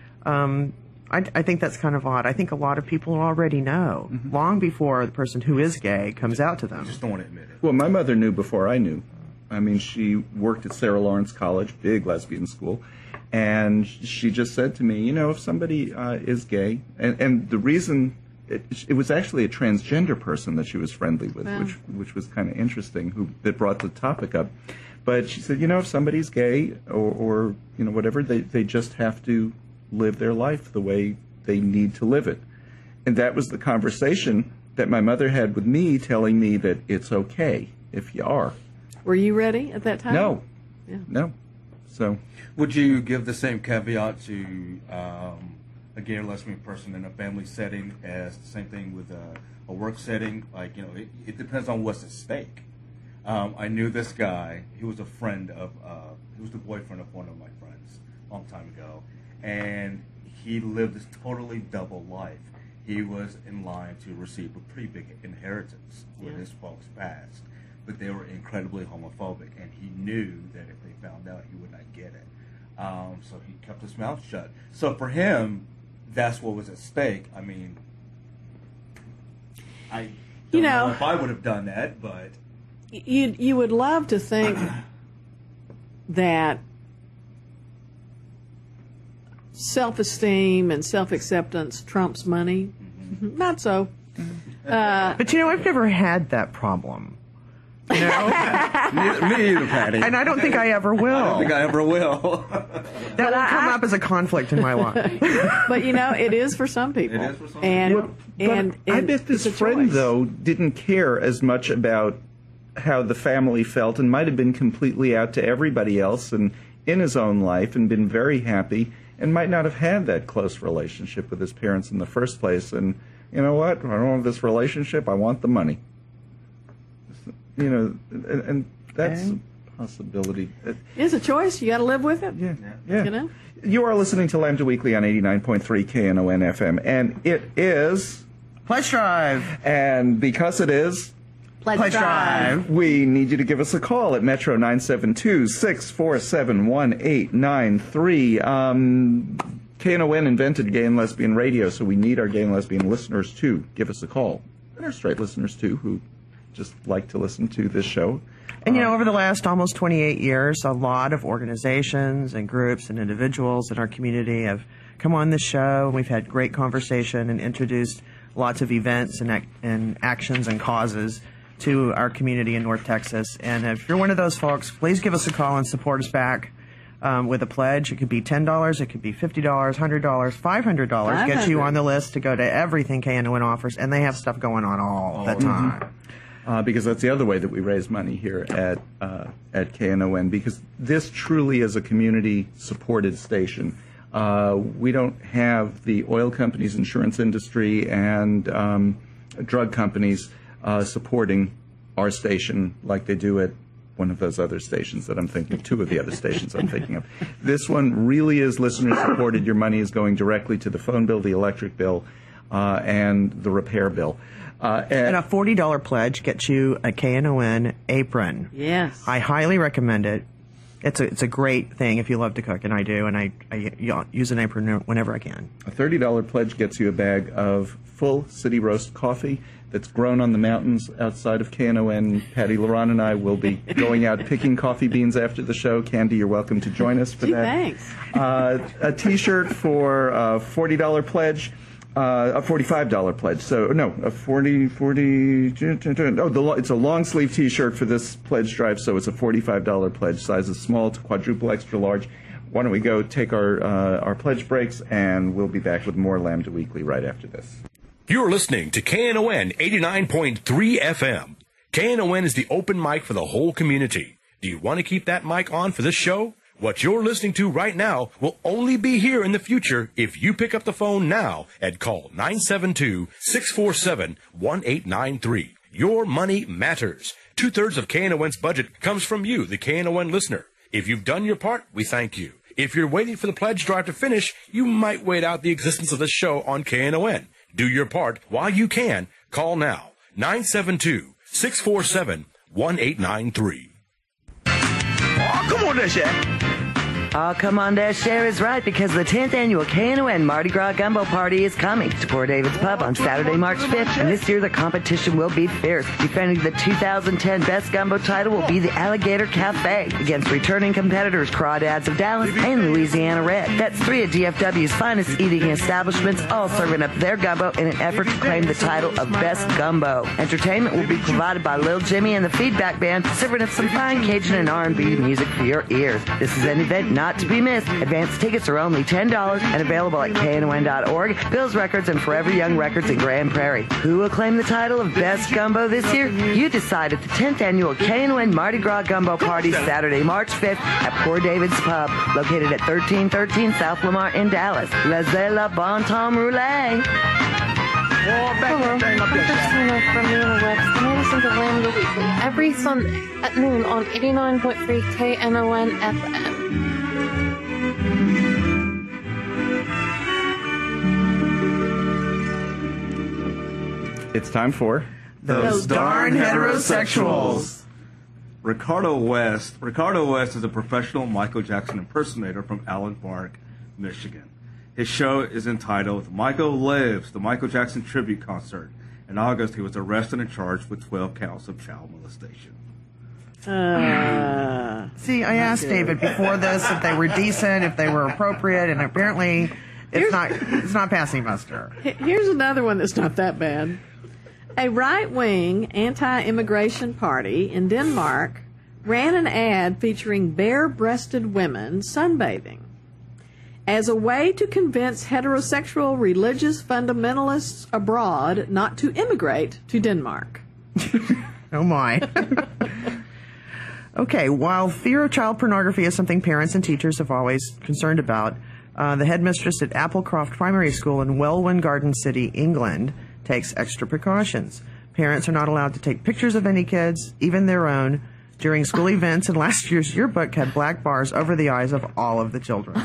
I think that's kind of odd. I think a lot of people already know, long before the person who is gay comes out to them. Just don't want to admit it. well, my mother knew before I knew. I mean, she worked at Sarah Lawrence College, big lesbian school, and she just said to me, you know, if somebody is gay, and the reason. It was actually a transgender person that she was friendly with, which was kind of interesting, that brought the topic up. But she said, you know, if somebody's gay or you know, whatever, they just have to live their life the way they need to live it. And that was the conversation that my mother had with me, telling me that it's okay if you are. Were you ready at that time? No. Yeah. No. So. Would you give the same caveat to a gay or lesbian person in a family setting as the same thing with a work setting? Like, you know, it depends on what's at stake. I knew this guy. He was a friend of, he was the boyfriend of one of my friends a long time ago. And he lived this totally double life. He was in line to receive a pretty big inheritance when his folks passed. But they were incredibly homophobic. And he knew that if they found out, he would not get it. So he kept his mouth shut. So for him, that's what was at stake. I mean, I don't know if I would have done that, but you would love to think that self-esteem and self-acceptance trumps money. Not so. But you know, I've never had that problem. You know? me either, Patty. And I don't think I ever will. I don't think I ever will. That will come up as a conflict in my life. But you know, it is for some people. It is for some people. But I bet this friend, though, didn't care as much about how the family felt and might have been completely out to everybody else and in his own life and been very happy and might not have had that close relationship with his parents in the first place. And you know what? I don't want this relationship. I want the money. You know, and that's a possibility. It's a choice. You got to live with it. Yeah. You know? You are listening to Lambda Weekly on 89.3 KNON FM, and it is Pledge Drive. And because it is Pledge Drive, we need you to give us a call at Metro 972-647-1893. KNON invented gay and lesbian radio, so we need our gay and lesbian listeners to give us a call. And our straight listeners, too, who just like to listen to this show. And, you know, over the last almost 28 years, a lot of organizations and groups and individuals in our community have come on this show. We've had great conversation and introduced lots of events and actions and causes to our community in North Texas. And if you're one of those folks, please give us a call and support us back with a pledge. It could be $10, it could be $50, $100, $500. Get you on the list to go to everything KNON offers, and they have stuff going on all the time. Because that's the other way that we raise money here at KNON, because this truly is a community-supported station. We don't have the oil companies, insurance industry, and drug companies supporting our station like they do at one of those other stations that I'm thinking of, two of the other stations I'm thinking of. This one really is listener-supported. Your money is going directly to the phone bill, the electric bill, and the repair bill. And a $40 pledge gets you a KNON apron. Yes. I highly recommend it. It's a great thing if you love to cook, and I do, and I use an apron whenever I can. A $30 pledge gets you a bag of full city roast coffee that's grown on the mountains outside of KNON. Patty LaRon and I will be going out picking coffee beans after the show. Candy, you're welcome to join us for that. Thanks. A T-shirt for a $40 pledge. A $45 pledge. So, no, a 40, it's a long sleeve T-shirt for this pledge drive, so it's a $45 pledge. Sizes small to quadruple extra large. Why don't we go take our pledge breaks, and we'll be back with more Lambda Weekly right after this. You're listening to KNON 89.3 FM. KNON is the open mic for the whole community. Do you want to keep that mic on for this show? What you're listening to right now will only be here in the future if you pick up the phone now and call 972-647-1893. Your money matters. 2/3 of KNON's budget comes from you, the KNON listener. If you've done your part, we thank you. If you're waiting for the pledge drive to finish, you might wait out the existence of this show on KNON. Do your part while you can. Call now. 972-647-1893. Oh, come on there, Shaq. Oh, come on, there, Cher is right, because the 10th annual KNON Mardi Gras Gumbo Party is coming to Poor David's Pub on Saturday, March 5th, and this year the competition will be fierce. Defending the 2010 Best Gumbo title will be the Alligator Cafe against returning competitors Crawdads of Dallas and Louisiana Red. That's 3 of DFW's finest eating establishments, all serving up their gumbo in an effort to claim the title of Best Gumbo. Entertainment will be provided by Lil Jimmy and the Feedback Band, serving up some fine Cajun and R&B music for your ears. This is an event not to be missed. Advance tickets are only $10 and available at KNON.org, Bill's Records, and Forever Young Records in Grand Prairie. Who will claim the title of Best Gumbo this year? You decide at the 10th annual KNON Mardi Gras Gumbo Party Saturday, March 5th at Poor David's Pub, located at 1313 South Lamar in Dallas. Laissez la bon temps rouler. Hello, I'm Christina from Nina West, and I listen to Lambda Weekly every Sunday at noon on 89.3 KNON FM. It's time for Those Darn Heterosexuals. Ricardo West is a professional Michael Jackson impersonator from Allen Park, Michigan. His show is entitled Michael Lives, the Michael Jackson Tribute Concert. In August, he was arrested and charged with 12 counts of child molestation. See, I asked David before this if they were decent, if they were appropriate, and apparently it's not passing muster. Here's another one that's not that bad. A right-wing anti-immigration party in Denmark ran an ad featuring bare-breasted women sunbathing as a way to convince heterosexual religious fundamentalists abroad not to immigrate to Denmark. Oh, my. Okay, while fear of child pornography is something parents and teachers have always concerned about, the headmistress at Applecroft Primary School in Welwyn Garden City, England, takes extra precautions. Parents are not allowed to take pictures of any kids, even their own, during school events, and last year's yearbook had black bars over the eyes of all of the children.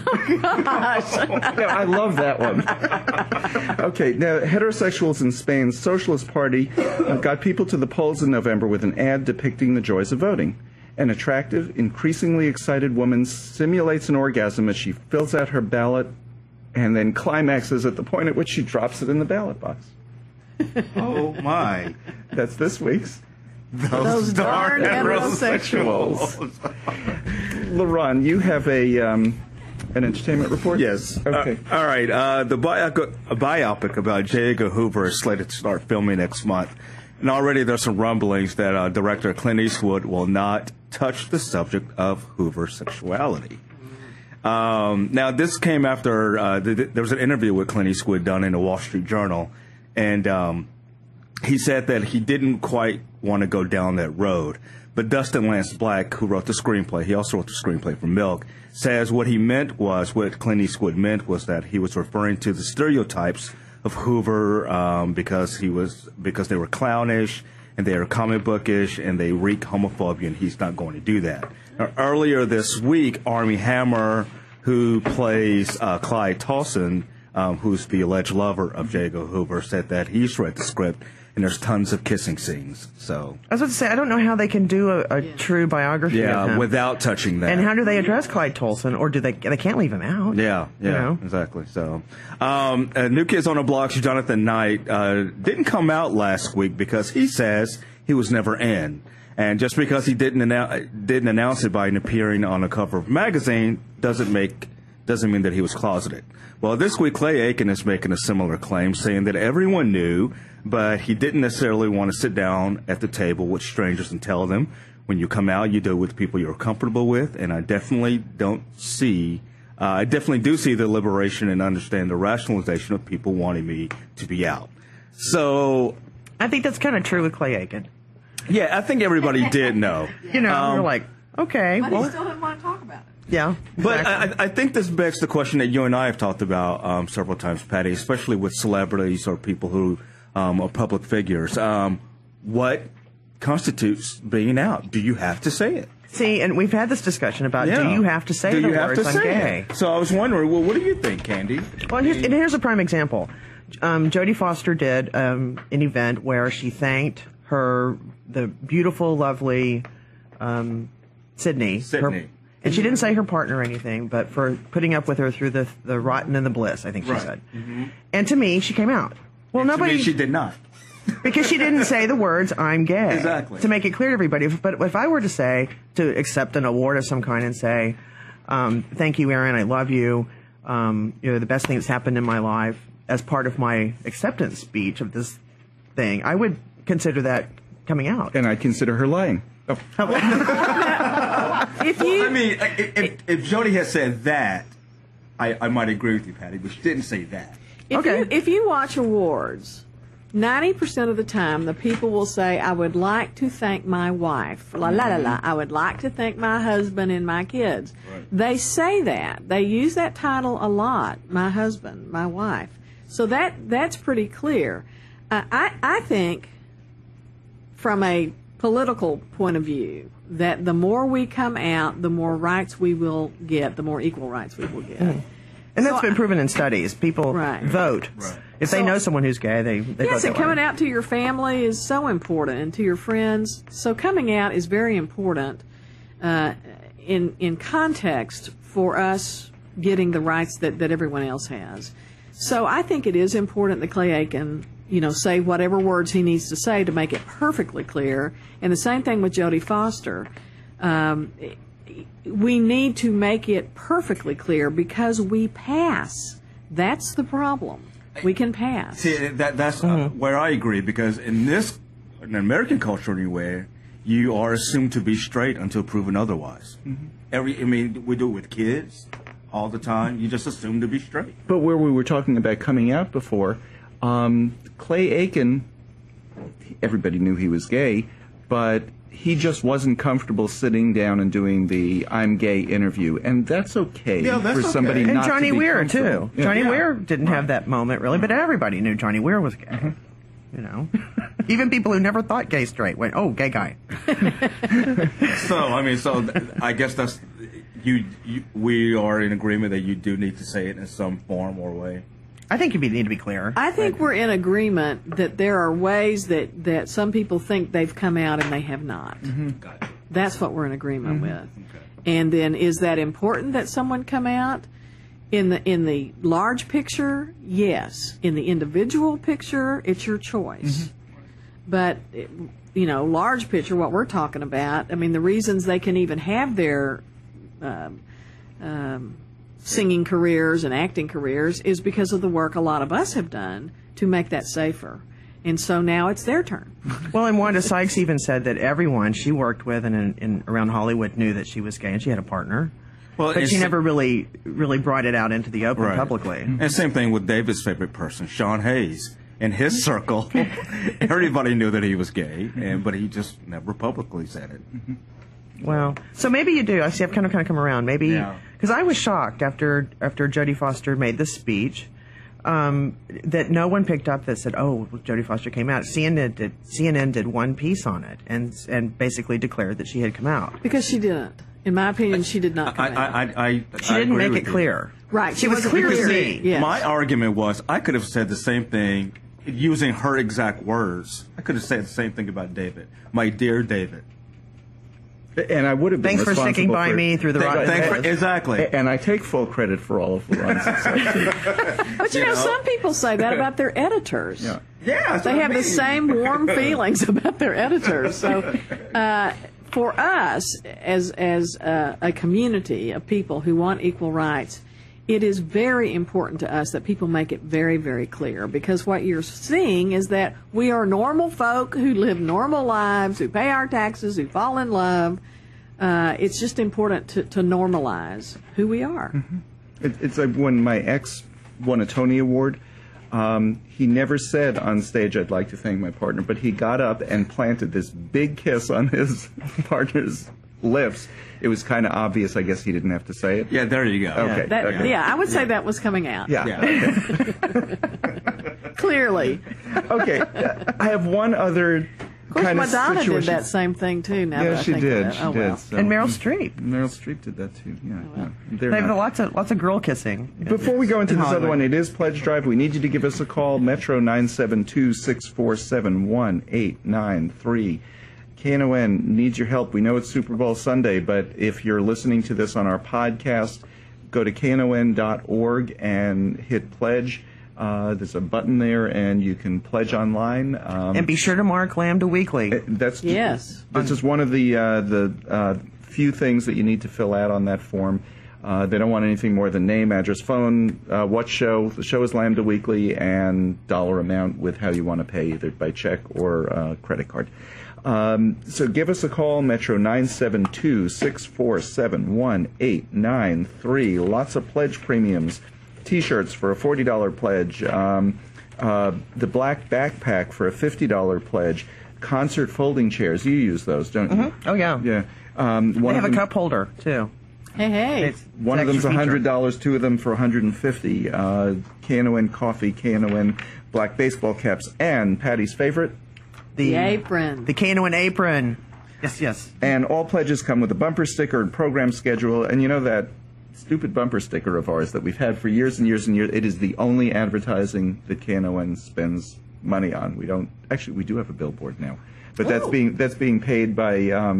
I love that one. Okay, now heterosexuals in Spain's Socialist Party got people to the polls in November with an ad depicting the joys of voting. An attractive, increasingly excited woman simulates an orgasm as she fills out her ballot and then climaxes at the point at which she drops it in the ballot box. Oh, my. That's this week's Those Darn Heterosexuals. LaRon, you have an entertainment report? Yes. Okay. All right. The biopic about J. Edgar Hoover is slated to start filming next month. And already there's some rumblings that director Clint Eastwood will not touch the subject of Hoover's sexuality. Now, this came after there was an interview with Clint Eastwood done in the Wall Street Journal. And he said that he didn't quite want to go down that road. But Dustin Lance Black, who wrote the screenplay, he also wrote the screenplay for Milk, says what Clint Eastwood meant was that he was referring to the stereotypes of Hoover because they were clownish and they were comic bookish and they reek homophobia, and he's not going to do that. Now, earlier this week, Armie Hammer, who plays Clyde Tolson, who's the alleged lover of J. Edgar Hoover, said that he's read the script and there's tons of kissing scenes. So I was about to say, I don't know how they can do a true biography of him without touching that. And how do they address Clyde Tolson, or do they can't leave him out? Yeah, you know? Exactly. So, New Kids on the Block, Jonathan Knight, didn't come out last week because he says he was never in. And just because he didn't announce it by appearing on the cover of a magazine doesn't mean that he was closeted. Well, this week Clay Aiken is making a similar claim, saying that everyone knew, but he didn't necessarily want to sit down at the table with strangers and tell them. When you come out, you do it with people you're comfortable with, and I definitely do see the liberation and understand the rationalization of people wanting me to be out. So I think that's kind of true with Clay Aiken. Yeah, I think everybody did know. We're like, okay, but well, he still didn't want to talk about it. Yeah, but exactly. I think this begs the question that you and I have talked about several times, Patty, especially with celebrities or people who are public figures. What constitutes being out? Do you have to say it? See, and we've had this discussion about do you have to say the words "I'm gay"? So I was wondering, well, what do you think, Candy? Well, here's a prime example. Jodie Foster did an event where she thanked the beautiful, lovely Sydney. And she didn't say her partner or anything, but for putting up with her through the rotten and the bliss, I think she said. Mm-hmm. And to me, she came out. Well, nobody. To me, she did not. Because she didn't say the words "I'm gay." Exactly. To make it clear to everybody. But if I were to accept an award of some kind and say, "Thank you, Aaron. I love you. You're the best thing that's happened in my life," as part of my acceptance speech of this thing, I would consider that coming out. And I'd consider her lying. Oh. If Jodie had said that, I might agree with you, Patty, but she didn't say that. If you watch awards, 90% of the time the people will say, "I would like to thank my wife, la la la la. I would like to thank my husband and my kids." Right. They say that. They use that title a lot, my husband, my wife. So that's pretty clear. I think from a political point of view, that the more we come out, the more rights we will get, the more equal rights we will get. Mm. And that's been proven in studies. People vote. Right. If they know someone who's gay, they vote Yes, and that way. coming out to your family is so important, and to your friends. So coming out is very important in context for us getting the rights that everyone else has. So I think it is important that Clay Aiken say whatever words he needs to say to make it perfectly clear. And the same thing with Jodie Foster. We need to make it perfectly clear because we pass. That's the problem. We can pass. See, that's where I agree, because in American culture anyway, you are assumed to be straight until proven otherwise. Mm-hmm. We do it with kids all the time. You just assume to be straight. But where we were talking about coming out before, Clay Aiken, everybody knew he was gay, but he just wasn't comfortable sitting down and doing the "I'm gay" interview, and that's okay for somebody not to be Johnny Weir comfortable. too. Yeah. Johnny Weir didn't have that moment really, but everybody knew Johnny Weir was gay. Even people who never thought gay straight went, "Oh, gay guy." So I guess that's we are in agreement that you do need to say it in some form or way. I think you need to be clear. I think we're in agreement that there are ways that some people think they've come out and they have not. Mm-hmm. That's what we're in agreement with. Okay. And then, is that important that someone come out? In the large picture, yes. In the individual picture, it's your choice. Mm-hmm. But large picture, what we're talking about, the reasons they can even have their singing careers and acting careers is because of the work a lot of us have done to make that safer. And so now it's their turn. Well, and Wanda Sykes even said that everyone she worked with in around Hollywood knew that she was gay, and she had a partner. Well, but she never really brought it out into the open publicly. And same thing with David's favorite person, Sean Hayes. In his circle, everybody knew that he was gay, but he just never publicly said it. Well, so maybe you do. I see. I've kind of come around. Maybe because I was shocked after Jodie Foster made this speech that no one picked up that said, "Oh, Jodie Foster came out." CNN did one piece on it and basically declared that she had come out because she didn't. In my opinion, she did not come out. She didn't make it clear. Right. She was clear to me. Yes. My argument was I could have said the same thing using her exact words. I could have said the same thing about David. My dear David. And I would have been Thanks for sticking by me through the rotten days. Exactly. And I take full credit for all of Ron's success. But you know, some people say that about their editors. Yeah. Yeah, They have the same warm feelings about their editors. So, for us, as a community of people who want equal rights, it is very important to us that people make it very, very clear, because what you're seeing is that we are normal folk who live normal lives, who pay our taxes, who fall in love. It's just important to normalize who we are. Mm-hmm. It's like when my ex won a Tony Award, he never said on stage, "I'd like to thank my partner," but he got up and planted this big kiss on his partner's lips. It was kind of obvious. I guess he didn't have to say it. Yeah, there you go. Okay. Okay. Yeah, I would say that was coming out. Yeah. Yeah. Clearly. Okay. I have one other Of course, kind Madonna of did situation. that same thing, too, now that Yeah, I she think did. of it. She Oh, did. well. So. And Meryl Streep. Meryl Streep did that too. Yeah. Yeah. They're They have not- lots of girl kissing. Before we go into in this other Hollywood. one, it is Pledge Drive. We need you to give us a call. Metro 972-647-1893. KNON needs your help. We know it's Super Bowl Sunday, but if you're listening to this on our podcast, go to knon.org and hit Pledge. There's a button there, and you can pledge online. And be sure to mark Lambda Weekly. That's Yes. This is one of the few things that you need to fill out on that form. They don't want anything more than name, address, phone, what show. The show is Lambda Weekly, and dollar amount with how you want to pay, either by check or credit card. So give us a call, Metro 972-647-1893. Lots of pledge premiums. T-shirts for a $40 pledge. The black backpack for a $50 pledge. Concert folding chairs. You use those, don't you? Oh, yeah. Yeah. They have a cup holder, too. Hey. One of them's extra feature. $100, two of them for $150. KNON coffee, KNON black baseball caps, and Patty's favorite. The apron. The KNON apron. Yes. And all pledges come with a bumper sticker and program schedule. And you know that stupid bumper sticker of ours that we've had for years and years and years? It is the only advertising that KNON spends money on. We do have a billboard now, but that's being paid by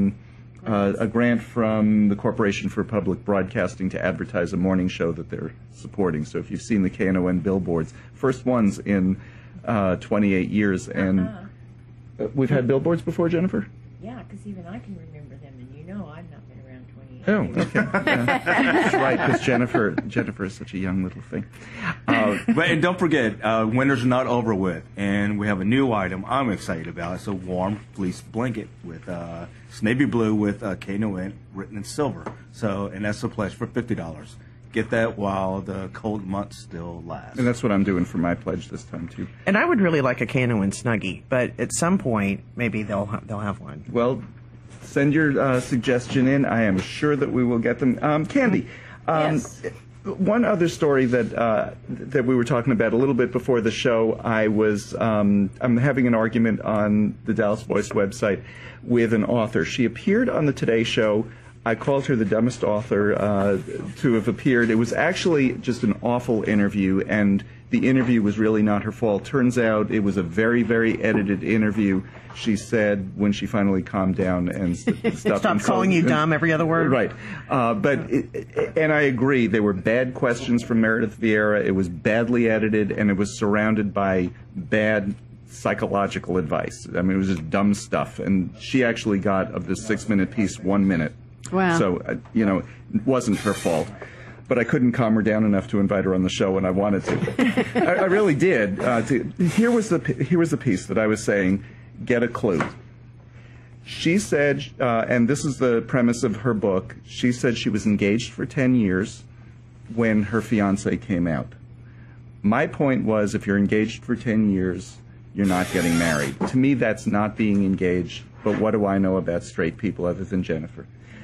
a grant from the Corporation for Public Broadcasting to advertise a morning show that they're supporting. So if you've seen the KNON billboards, first ones in 28 years, and we've had billboards before, Jennifer? Yeah, because even I can remember them, and you know I've not been around 28 Oh, years. okay. That's right, because Jennifer is such a young little thing. And don't forget, winter's not over with, and we have a new item I'm excited about. It's a warm fleece blanket with it's navy blue with KNON written in silver. So, and that's a pledge for $50. Get that while the cold months still last. And that's what I'm doing for my pledge this time, too. And I would really like a KNON Snuggie, but at some point, maybe they'll have one. Well, send your suggestion in. I am sure that we will get them. Candy, Yes. one other story that we were talking about a little bit before the show, I'm having an argument on the Dallas Voice website with an author. She appeared on the Today Show. I called her the dumbest author to have appeared. It was actually just an awful interview, and the interview was really not her fault. Turns out it was a very, very edited interview, she said, when she finally calmed down and stuff. Stop calling you dumb every other word. Right. And I agree. There were bad questions from Meredith Vieira. It was badly edited, and it was surrounded by bad psychological advice. I mean, it was just dumb stuff. And she actually got, of this 6-minute piece, 1 minute. Wow. So, it wasn't her fault. But I couldn't calm her down enough to invite her on the show when I wanted to. I really did. Here was the piece that I was saying, get a clue. She said, and this is the premise of her book, she said she was engaged for 10 years when her fiancé came out. My point was, if you're engaged for 10 years, you're not getting married. To me, that's not being engaged, but what do I know about straight people other than Jennifer?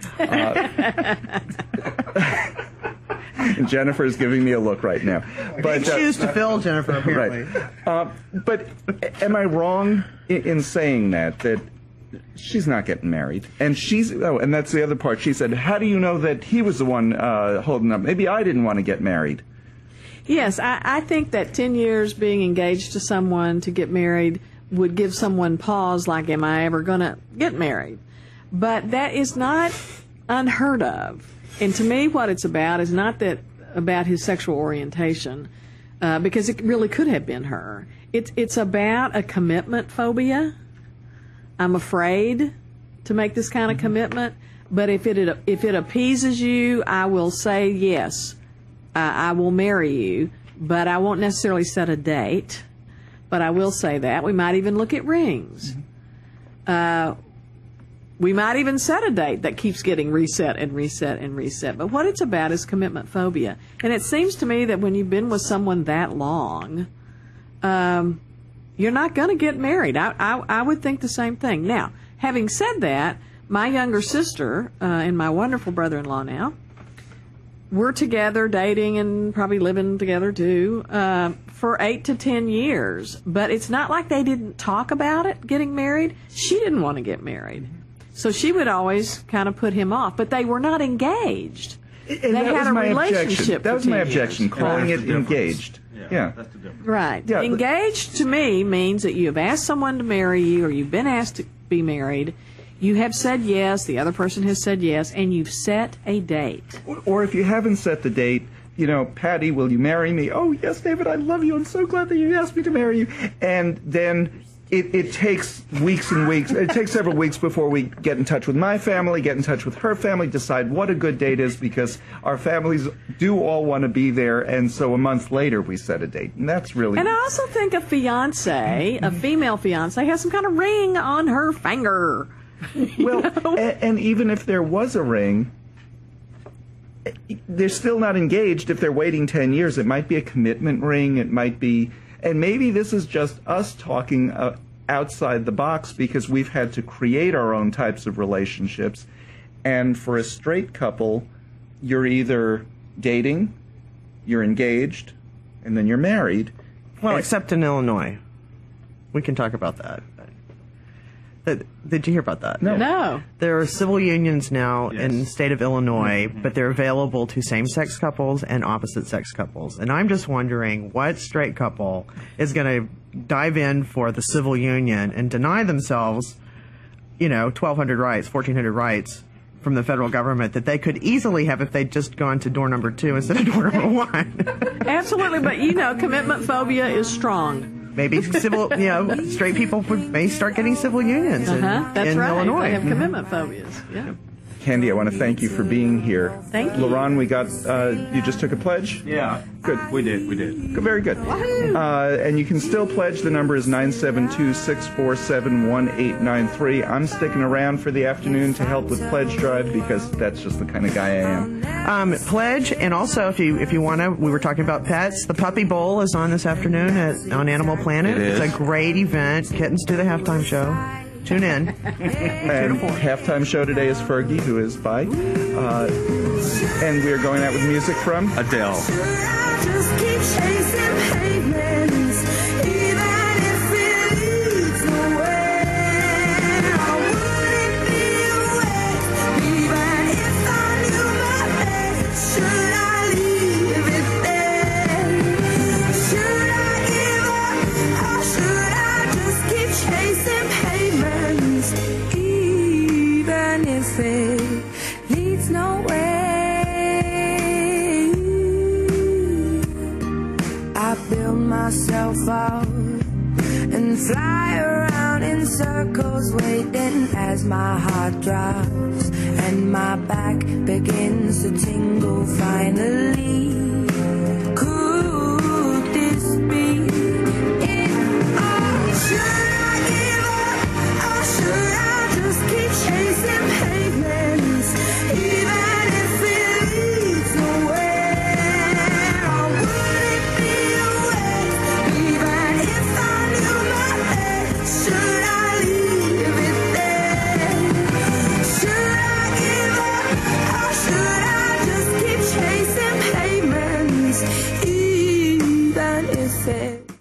Jennifer is giving me a look right now. But Choose to fill, Jennifer, apparently. Right. But am I wrong in saying that she's not getting married. And and that's the other part. She said, how do you know that he was the one holding up? Maybe I didn't want to get married. Yes, I think that 10 years being engaged to someone to get married would give someone pause, like, am I ever going to get married? But that is not unheard of. And to me, what it's about is not that about his sexual orientation, because it really could have been her. It's about a commitment phobia. I'm afraid to make this kind of commitment, but if it appeases you, I will say yes. I will marry you, but I won't necessarily set a date. But I will say that. We might even look at rings. We might even set a date that keeps getting reset and reset and reset. But what it's about is commitment phobia. And it seems to me that when you've been with someone that long, you're not going to get married. I would think the same thing. Now, having said that, my younger sister and my wonderful brother-in-law now, we're together, dating and probably living together too, for 8 to 10 years. But it's not like they didn't talk about it, getting married. She didn't want to get married. So she would always kind of put him off. But they were not engaged. And they had a relationship. That was my objection, years. calling it engaged. Yeah, that's the difference. Right. Yeah, Engaged to me means that you have asked someone to marry you, or you've been asked to be married. You have said yes, the other person has said yes, and you've set a date. Or if you haven't set the date, Patty, will you marry me? Oh, yes, David, I love you. I'm so glad that you asked me to marry you. And then it takes weeks and weeks. It takes several weeks before we get in touch with my family, get in touch with her family, decide what a good date is, because our families do all want to be there. And so a month later, we set a date. And that's really... And I also think a fiancé, a female fiancé, has some kind of ring on her finger. Well, and even if there was a ring, they're still not engaged if they're waiting 10 years. It might be a commitment ring. It might be... And maybe this is just us talking outside the box, because we've had to create our own types of relationships. And for a straight couple, you're either dating, you're engaged, and then you're married. Well, except in Illinois. We can talk about that. Did you hear about that? No. There are civil unions now in the state of Illinois, but they're available to same-sex couples and opposite-sex couples. And I'm just wondering what straight couple is going to dive in for the civil union and deny themselves, 1,200 rights, 1,400 rights from the federal government that they could easily have if they'd just gone to door number 2 instead of door number 1. Absolutely, but commitment phobia is strong. Maybe straight people may start getting civil unions in Illinois. They have commitment phobias. Yeah. Candy, I want to thank you for being here. Thank you. LaRon, we got, you just took a pledge? Yeah. Good. We did. Good, very good. And you can still pledge. The number is 972-647-1893. I'm sticking around for the afternoon to help with Pledge Drive, because that's just the kind of guy I am. Pledge, and also if you want to, we were talking about pets. The Puppy Bowl is on this afternoon on Animal Planet. It is. It's a great event. Kittens do the halftime show. Tune in. And halftime show today is Fergie, who is by. And we are going out with music from Adele. Just keep chasing pavements, even if it leads nowhere. I wouldn't be away, even if I knew my best. Should I leave it there? Should I give up, or should I just keep chasing pavements, even if it leads nowhere? I build myself up and fly around in circles, waiting as my heart drops and my back begins to tingle finally. Could this be it? Or should I give up? Or should I just keep chasing pavements, even if it leads nowhere? Or would it be a waste, even if I knew my best? Should I leave it there? Should I give up, or should I just keep chasing pavements, even if it